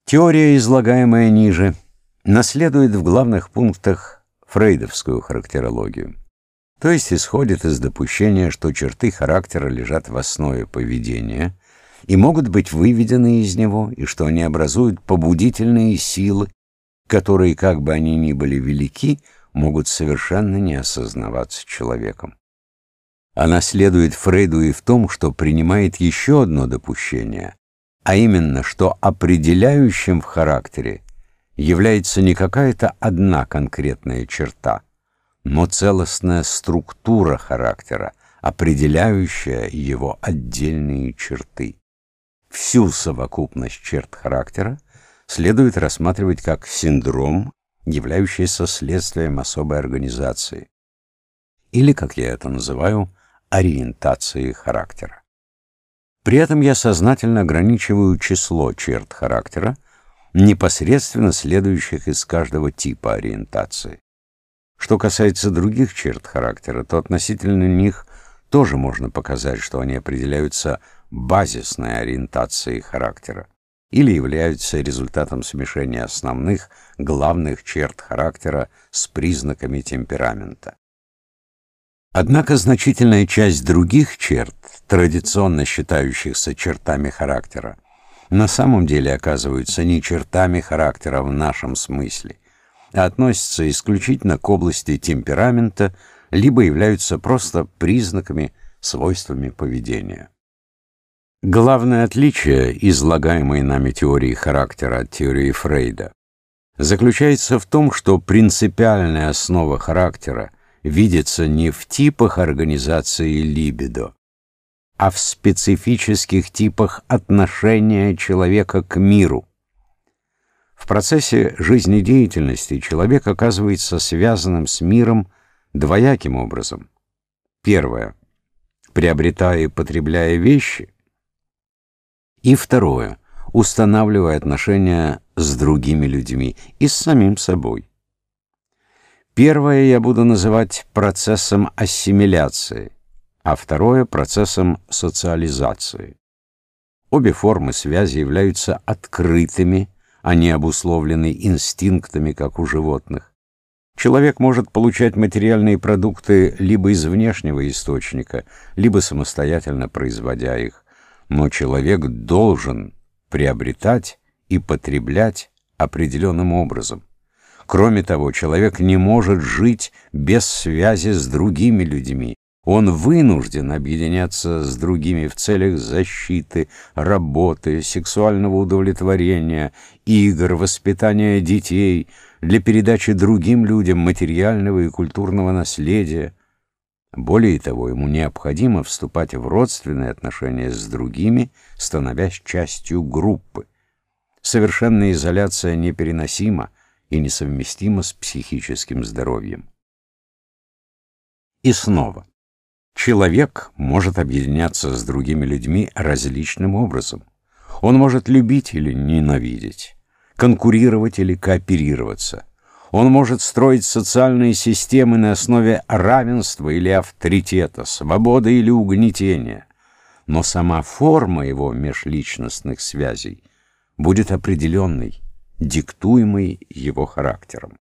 Теория, излагаемая ниже, наследует в главных пунктах фрейдовскую характерологию, то есть исходит из допущения, что черты характера лежат в основе поведения и могут быть выведены из него, и что они образуют побудительные силы, которые, как бы они ни были велики, могут совершенно не осознаваться человеком. Она следует Фрейду и в том, что принимает еще одно допущение, а именно, что определяющим в характере является не какая-то одна конкретная черта, но целостная структура характера, определяющая его отдельные черты. Всю совокупность черт характера следует рассматривать как синдром, являющийся следствием особой организации, или, как я это называю, ориентации характера. При этом я сознательно ограничиваю число черт характера, непосредственно следующих из каждого типа ориентации. Что касается других черт характера, то относительно них тоже можно показать, что они определяются базисной ориентацией характера или являются результатом смешения основных, главных черт характера с признаками темперамента. Однако значительная часть других черт, традиционно считающихся чертами характера, на самом деле оказываются не чертами характера в нашем смысле, а относятся исключительно к области темперамента, либо являются просто признаками, свойствами поведения. Главное отличие излагаемой нами теории характера от теории Фрейда заключается в том, что принципиальная основа характера видится не в типах организации либидо, а в специфических типах отношения человека к миру. В процессе жизнедеятельности человек оказывается связанным с миром двояким образом. Первое — приобретая и потребляя вещи. И второе — устанавливая отношения с другими людьми и с самим собой. Первое я буду называть процессом ассимиляции, а второе — процессом социализации. Обе формы связи являются открытыми, а не обусловлены инстинктами, как у животных. Человек может получать материальные продукты либо из внешнего источника, либо самостоятельно производя их, но человек должен приобретать и потреблять определенным образом. Кроме того, человек не может жить без связи с другими людьми. Он вынужден объединяться с другими в целях защиты, работы, сексуального удовлетворения, игр, воспитания детей, для передачи другим людям материального и культурного наследия. Более того, ему необходимо вступать в родственные отношения с другими, становясь частью группы. Совершенная изоляция непереносима и несовместима с психическим здоровьем. И снова. Человек может объединяться с другими людьми различным образом. Он может любить или ненавидеть, конкурировать или кооперироваться. Он может строить социальные системы на основе равенства или авторитета, свободы или угнетения. Но сама форма его межличностных связей будет определенной, диктуемой его характером.